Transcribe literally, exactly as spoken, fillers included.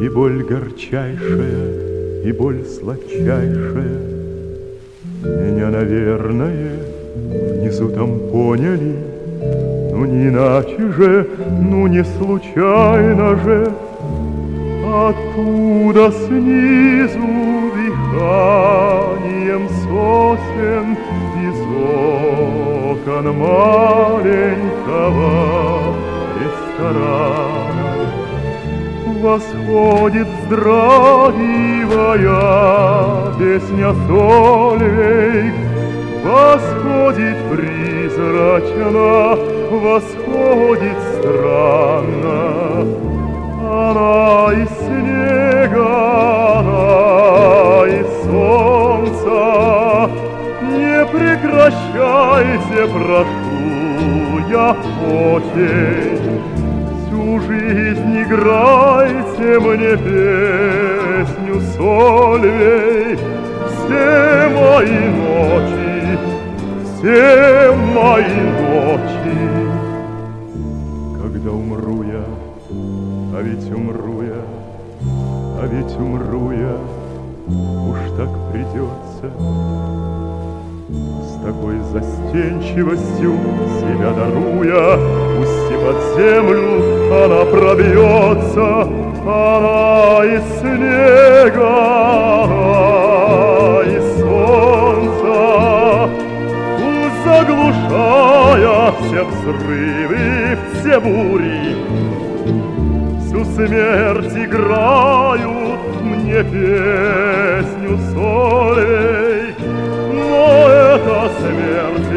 И боль горчайшая, и боль сладчайшая. Меня, наверное, внизу там поняли, ну не иначе же, ну не случайно же. Оттуда снизу дыханием сосен из окон маленького ресторана восходит вздрагивая песня Сольвейк, восходит призрачно, восходит странно. Она из снега, она из солнца. Не прекращайте, прошу я очень. Всю жизнь играйте мне песню Сольвейк. Все мои ночи, все мои ночи. Когда умру я, а ведь умру я, а ведь умру я, уж так придется. С такой застенчивостью себя даруя, пусть и под землю она пробьется. Она из снега, она из солнца, пусть заглушая все взрывы, все бури, всю смерть играют мне песню Сольвейк. Но эта смерть